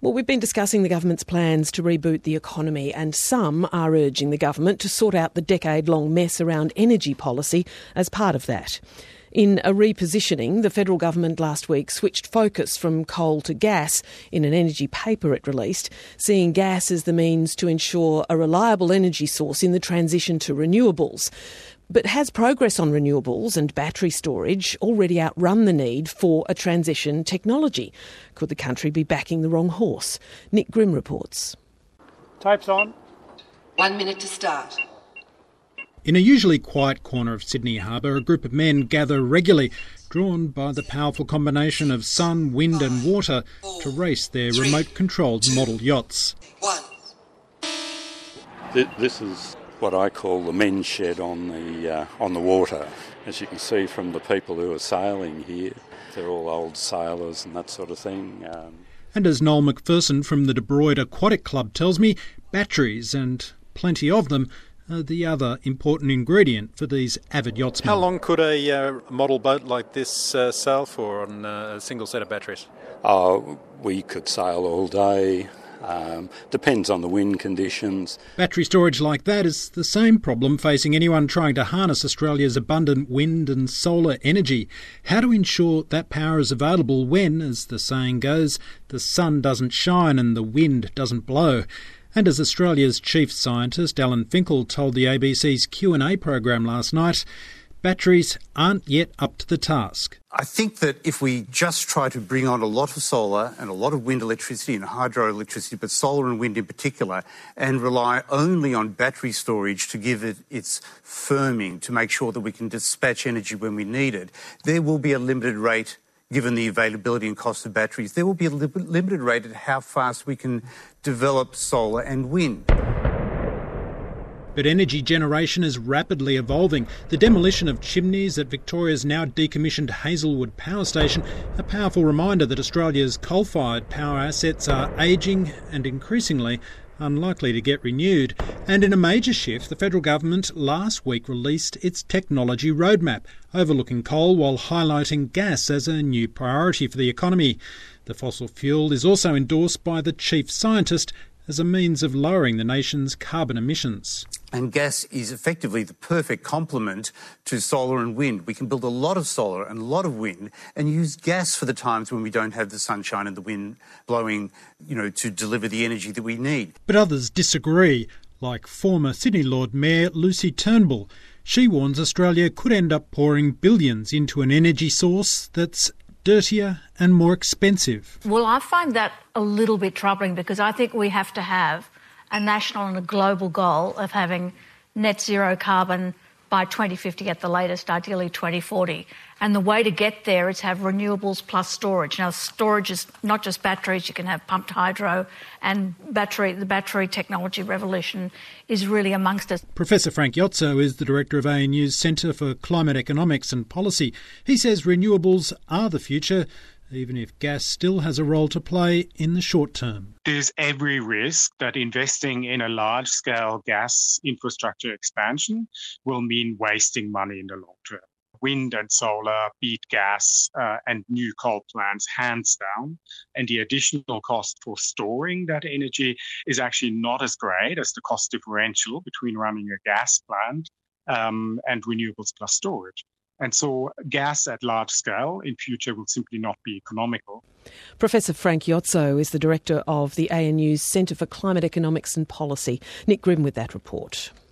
Well, we've been discussing the government's plans to reboot the economy, and some are urging the government to sort out the decade-long mess around energy policy as part of that. In a repositioning, the federal government last week switched focus from coal to gas in an energy paper it released, seeing gas as the means to ensure a reliable energy source in the transition to renewables. But has progress on renewables and battery storage already outrun the need for a transition technology? Could the country be backing the wrong horse? Nick Grimm reports. Tapes on. 1 minute to start. In a usually quiet corner of Sydney Harbour, a group of men gather regularly, drawn by the powerful combination of sun, wind and water to race their remote-controlled model yachts. This is what I call the men's shed on the water. As you can see from the people who are sailing here, they're all old sailors and that sort of thing. And as Noel McPherson from the De Broid Aquatic Club tells me, batteries, and plenty of them, are the other important ingredient for these avid yachtsmen. How long could a model boat like this sail for on a single set of batteries? We could sail all day. Depends on the wind conditions. Battery storage like that is the same problem facing anyone trying to harness Australia's abundant wind and solar energy. How to ensure that power is available when, as the saying goes, the sun doesn't shine and the wind doesn't blow. And as Australia's chief scientist Alan Finkel told the ABC's Q&A program last night, batteries aren't yet up to the task. I think that if we just try to bring on a lot of solar and a lot of wind electricity and hydroelectricity, but solar and wind in particular, and rely only on battery storage to give it its firming, to make sure that we can dispatch energy when we need it, there will be a limited rate, given the availability and cost of batteries, there will be a limited rate at how fast we can develop solar and wind. But energy generation is rapidly evolving. The demolition of chimneys at Victoria's now decommissioned Hazelwood Power Station, a powerful reminder that Australia's coal-fired power assets are ageing and increasingly unlikely to get renewed. And in a major shift, the federal government last week released its technology roadmap, overlooking coal while highlighting gas as a new priority for the economy. The fossil fuel is also endorsed by the chief scientist as a means of lowering the nation's carbon emissions. And gas is effectively the perfect complement to solar and wind. We can build a lot of solar and a lot of wind and use gas for the times when we don't have the sunshine and the wind blowing, to deliver the energy that we need. But others disagree, like former Sydney Lord Mayor Lucy Turnbull. She warns Australia could end up pouring billions into an energy source that's dirtier and more expensive. Well, I find that a little bit troubling because I think we have to have a national and a global goal of having net zero carbon by 2050 at the latest, ideally 2040. And the way to get there is have renewables plus storage. Now, storage is not just batteries. You can have pumped hydro, and the battery technology revolution is really amongst us. Professor Frank Iozzo is the director of ANU's Centre for Climate Economics and Policy. He says renewables are the future, even if gas still has a role to play in the short term. There's every risk that investing in a large-scale gas infrastructure expansion will mean wasting money in the long term. Wind and solar beat gas and new coal plants hands down, and the additional cost for storing that energy is actually not as great as the cost differential between running a gas plant and renewables plus storage. And so gas at large scale in future will simply not be economical. Professor Frank Iozzo is the director of the ANU's Centre for Climate Economics and Policy. Nick Grimm with that report.